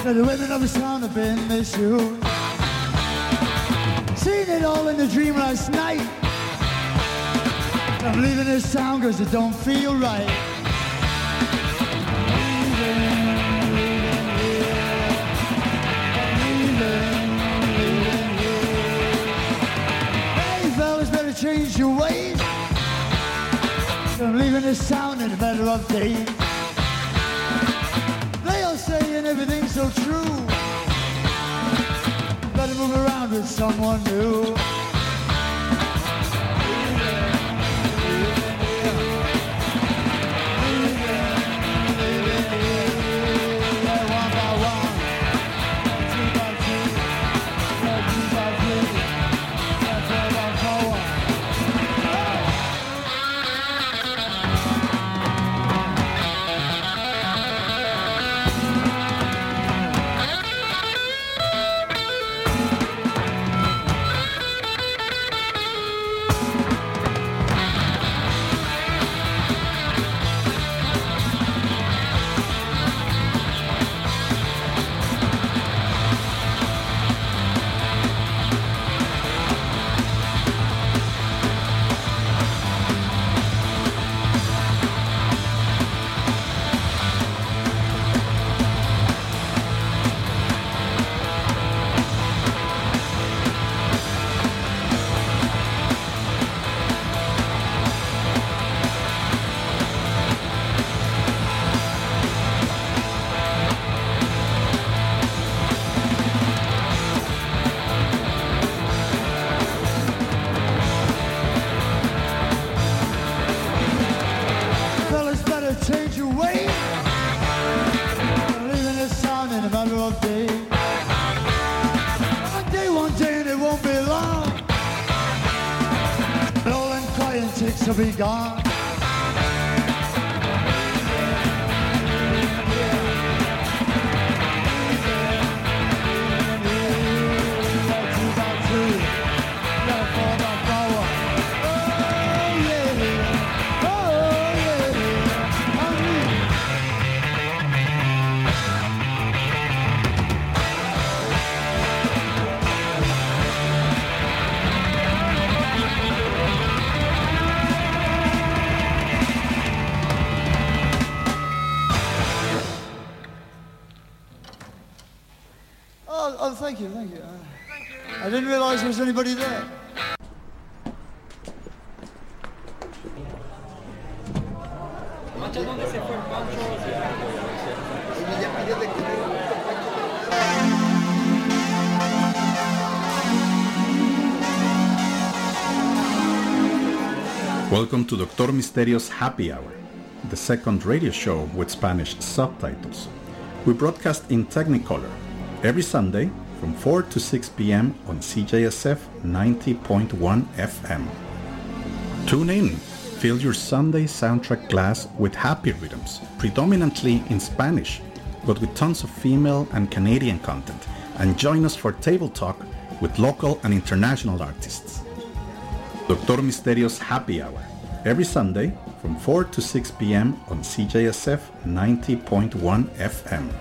The women of the town have been misused. Seen it all in the dream last night. I'm leaving this town cause it don't feel right. Hey fellas, better change your ways. I'm leaving this town in the better of days. They all saying everything's so true. Better move around with someone new. Change your way. I'm leaving this town in a matter of days. One day, and it won't be long. All and crying chicks will be gone. Oh, thank you. I didn't realize there was anybody there. Welcome to Dr. Misterio's Happy Hour, the second radio show with Spanish subtitles. We broadcast in Technicolor every Sunday from 4 to 6 p.m. on CJSF 90.1 FM. Tune in, fill your Sunday soundtrack glass with happy rhythms, predominantly in Spanish, but with tons of female and Canadian content, and join us for table talk with local and international artists. Dr. Misterio's Happy Hour, every Sunday from 4 to 6 p.m. on CJSF 90.1 FM.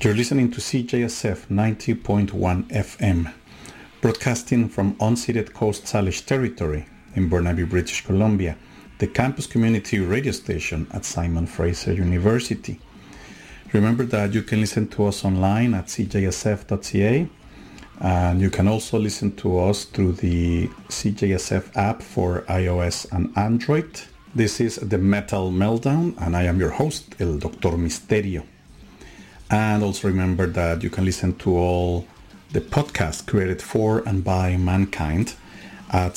You're listening to CJSF 90.1 FM, broadcasting from unceded Coast Salish territory in Burnaby, British Columbia, the campus community radio station at Simon Fraser University. Remember that you can listen to us online at cjsf.ca, and you can also listen to us through the CJSF app for iOS and Android. This is the Metal Meltdown, and I am your host, El Doctor Misterio. And also remember that you can listen to all the podcasts created for and by mankind at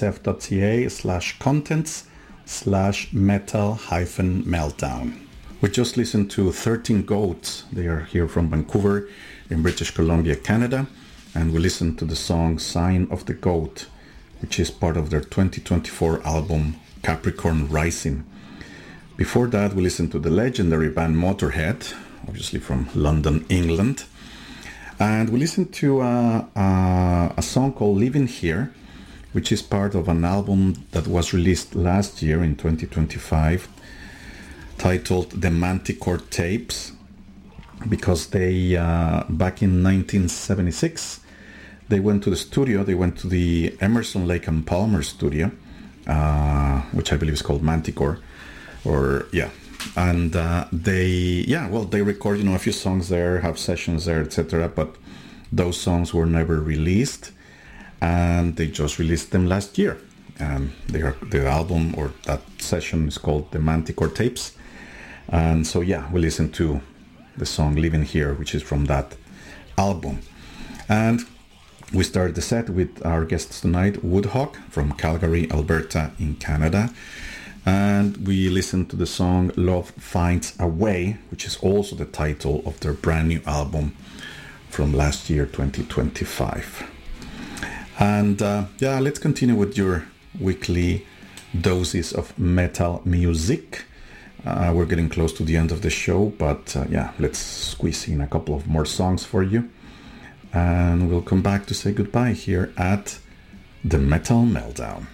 cjsf.ca/contents/metal-meltdown. We just listened to 13 Goats. They are here from Vancouver in British Columbia, Canada. And we listened to the song Sign of the Goat, which is part of their 2024 album Capricorn Rising. Before that, we listened to the legendary band Motorhead, obviously from London, England. And we listened to a song called Living Here, which is part of an album that was released last year in 2025, titled The Manticore Tapes, because they, back in 1976, they went to the studio, they went to the Emerson, Lake and Palmer studio, which I believe is called Manticore, and they record, a few songs there, have sessions there, etc. But those songs were never released, and they just released them last year. And the album or that session is called the Manticore Tapes. And so we listened to the song Living Here, which is from that album. And we started the set with our guests tonight, Woodhawk from Calgary, Alberta in Canada. And we listened to the song Love Finds a Way, which is also the title of their brand new album from last year, 2025. And let's continue with your weekly doses of metal music. We're getting close to the end of the show, but let's squeeze in a couple of more songs for you. And we'll come back to say goodbye here at the Metal Meltdown.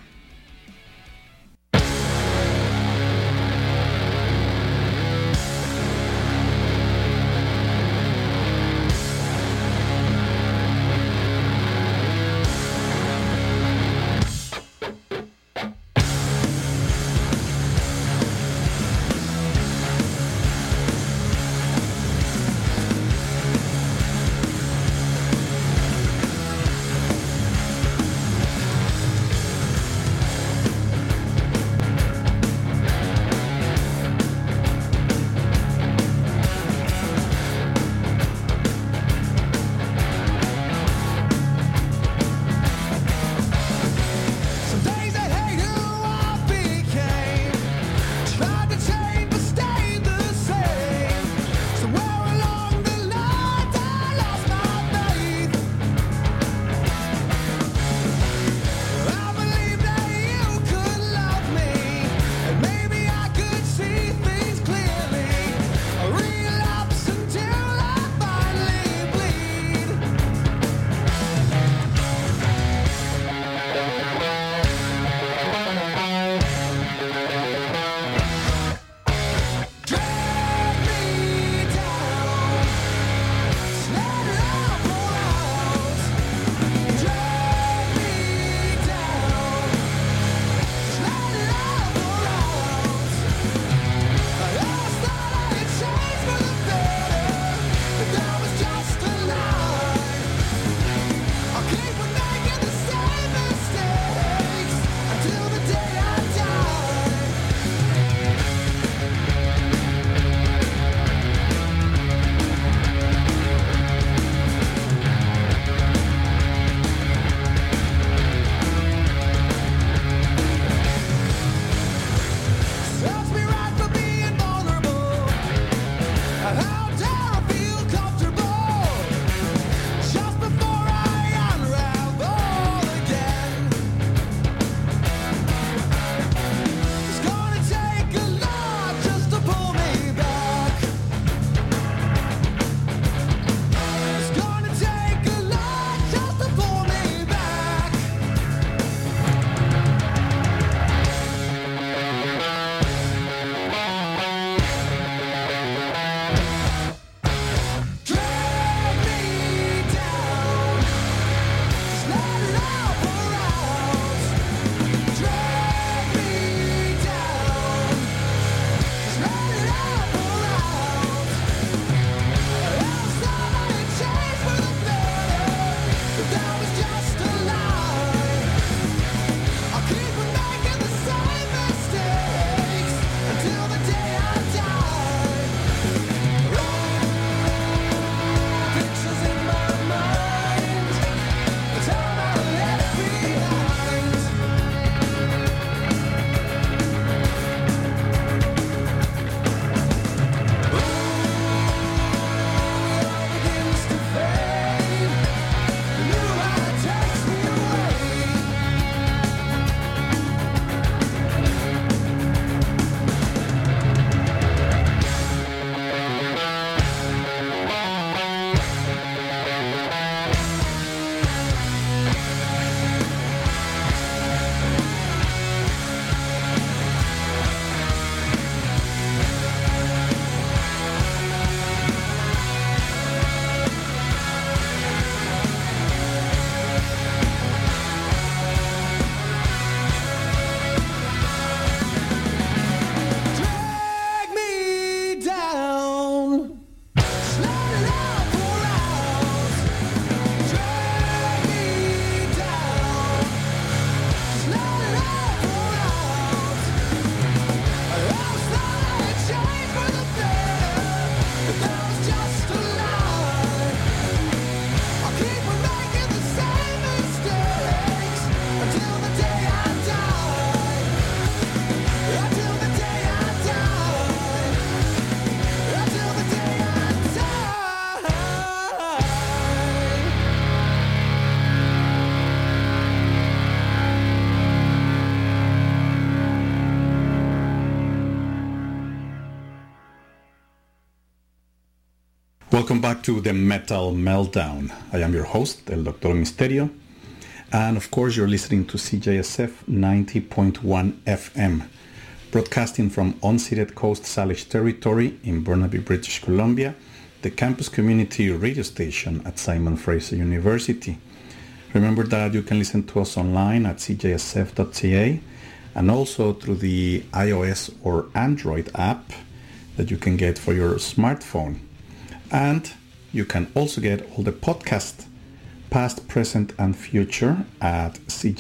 Welcome back to the Metal Meltdown. I am your host, El Doctor Misterio. And of course, you're listening to CJSF 90.1 FM, broadcasting from unceded Coast Salish territory in Burnaby, British Columbia, the campus community radio station at Simon Fraser University. Remember that you can listen to us online at cjsf.ca and also through the iOS or Android app that you can get for your smartphone. And you can also get all the podcasts, past, present, and future at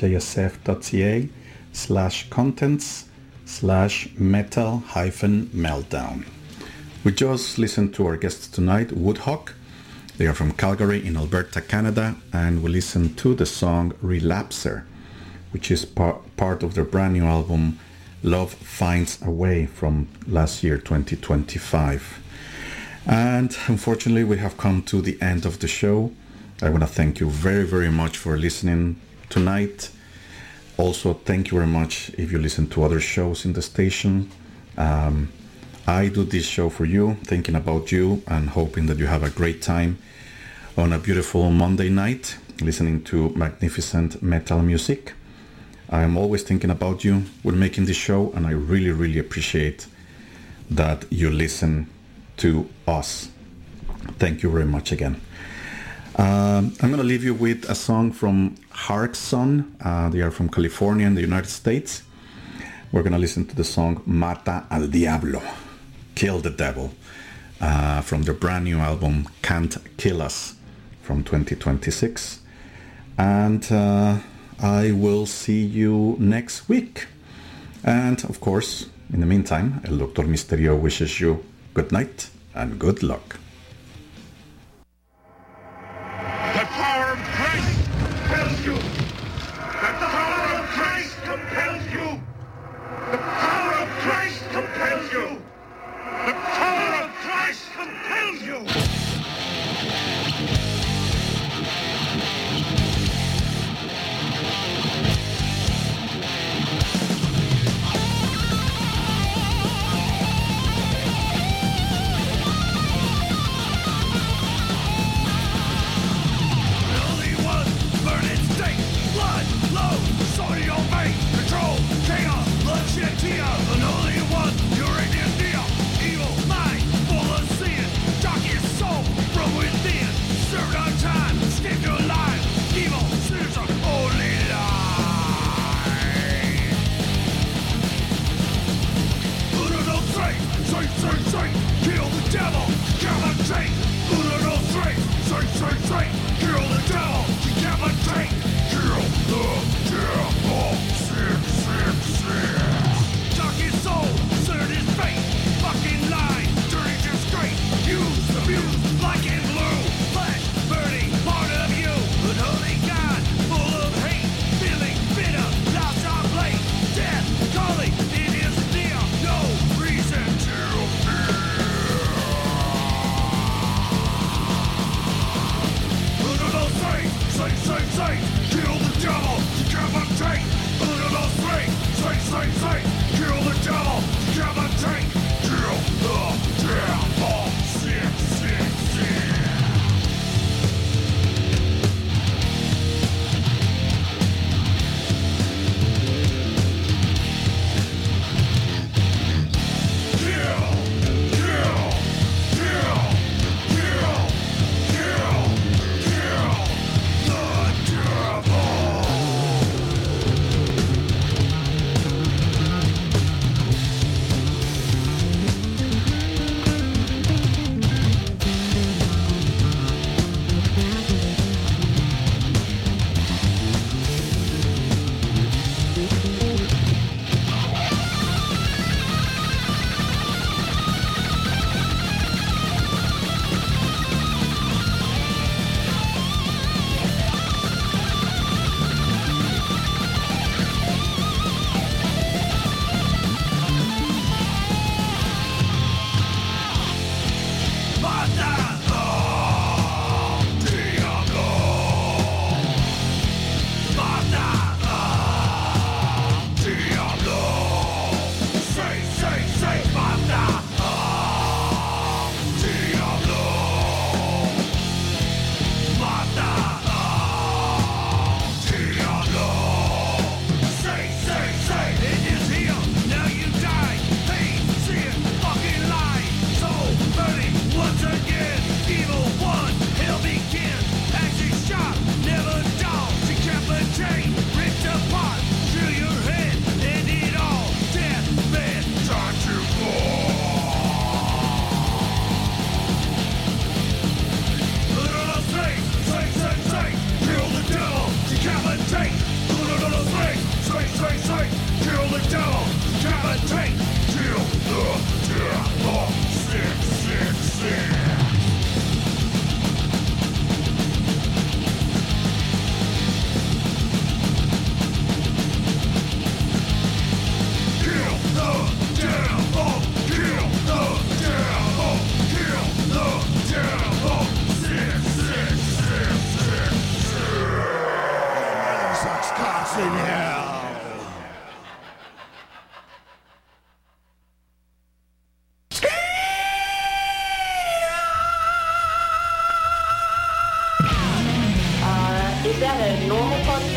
cjsf.ca/contents/metal-meltdown. We just listened to our guests tonight, Woodhawk. They are from Calgary in Alberta, Canada, and we listened to the song Relapser, which is part of their brand new album Love Finds a Way from last year, 2025. And unfortunately, we have come to the end of the show. I want to thank you very, very much for listening tonight. Also, thank you very much if you listen to other shows in the station. I do this show for you, thinking about you and hoping that you have a great time on a beautiful Monday night, listening to magnificent metal music. I am always thinking about you when making this show, and I really, really appreciate that you listen to us. Thank you very much again. I'm going to leave you with a song from Harkson. They are from California in the United States. We're going to listen to the song Mata al Diablo, Kill the Devil, from their brand new album Can't Kill Us from 2026. And I will see you next week. And of course, in the meantime, El Doctor Misterio wishes you good night and good luck. The power of Christ compels you. The power of Christ compels you. The power of Christ compels you. The power of Christ compels you. Kill the devil, decapitate. Uno, no, three. Kill the devil, decapitate. Kill the devil. 666. Dark his soul, centered his fate. Fucking lie, dirty disgrace. Use, abuse, black and blue. Flesh, burning, part of you. Unholy God, full of hate. Feeling bitter, lost our blade. Death, calling, it is near. No reason to fear. Say, kill the devil, decapitate. Uno, dos, three. Say, kill the devil, decapitate. Kill the devil. 666. Say, Banda! Diablo!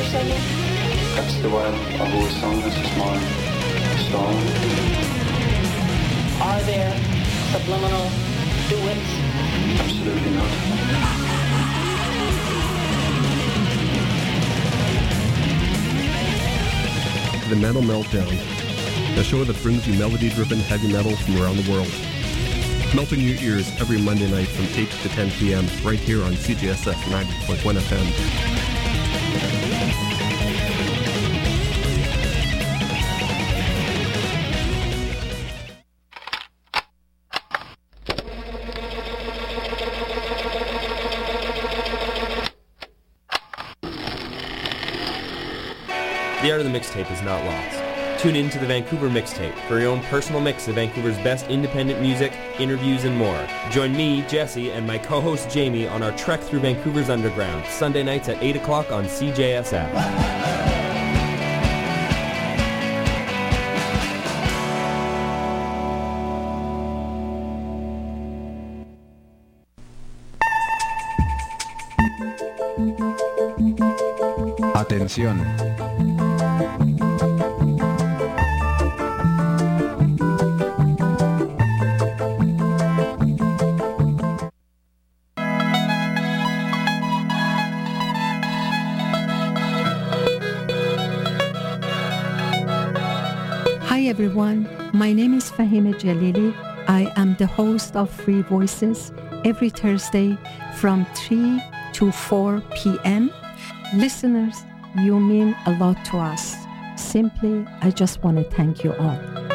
singing? That's the way I've always sung. This is my style. Are there subliminal duets? Absolutely not. The Metal Meltdown, a show that brings you melody-driven heavy metal from around the world. Melting your ears every Monday night from 8 to 10 p.m. right here on CJSF 90.1 FM. The art of the mixtape is not lost. Tune in to the Vancouver Mixtape for your own personal mix of Vancouver's best independent music, interviews, and more. Join me, Jesse, and my co-host Jamie on our trek through Vancouver's underground, Sunday nights at 8 o'clock on CJSF. Atención. Hi everyone, my name is Fahima Jalili. I am the host of Free Voices every Thursday from 3 to 4 p.m. Listeners, you mean a lot to us. Simply, I just want to thank you all.